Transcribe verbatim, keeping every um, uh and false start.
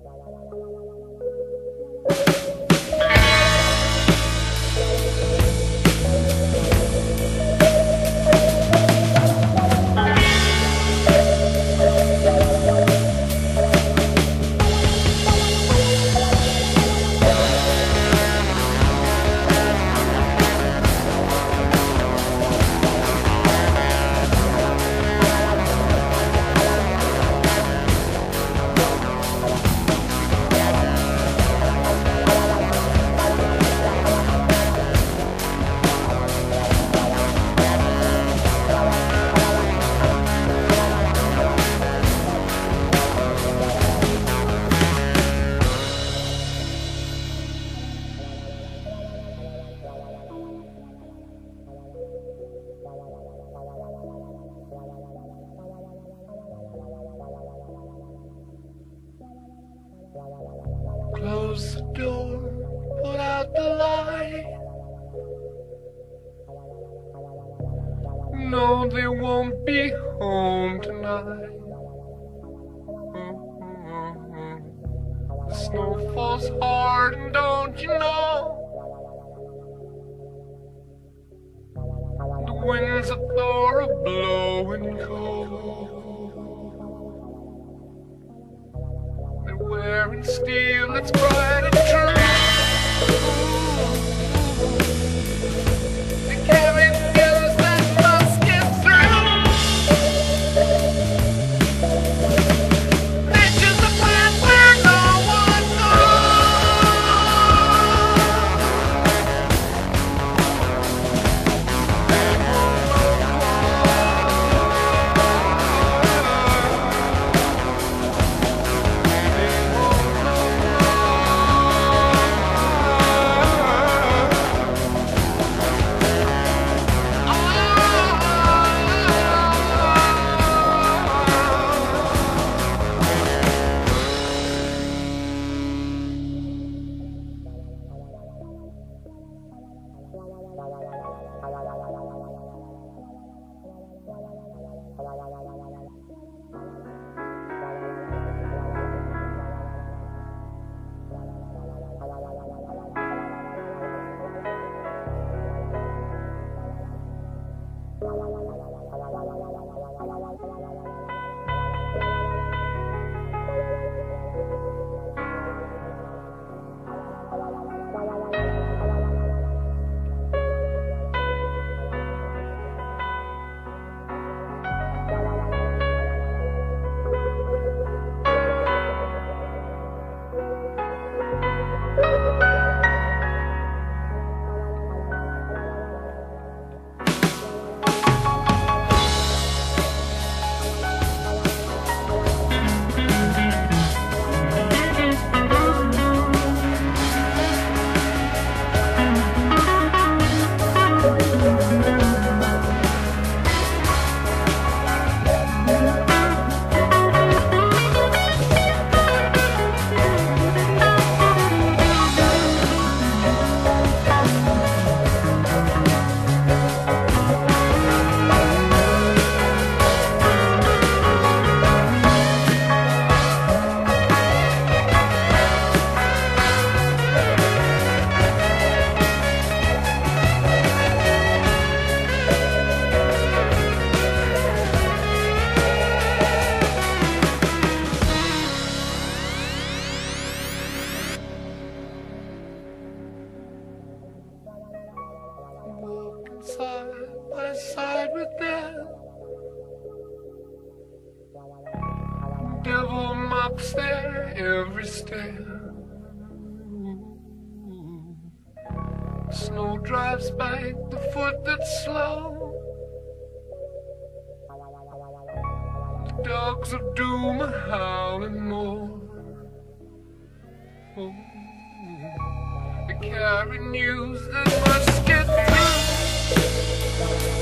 Close the door, put out the light. No, they won't be home tonight. The snow falls hard, and don't you know? The winds of Thor are blowing cold. They're wearing steel that's bright and true. They carry guns that must get through. They choose the path where no one side by side with them. Devil mocks their every step. Snow drives back the foot that's slow. The dogs of doom are howling more. Oh, they carry news that must get through.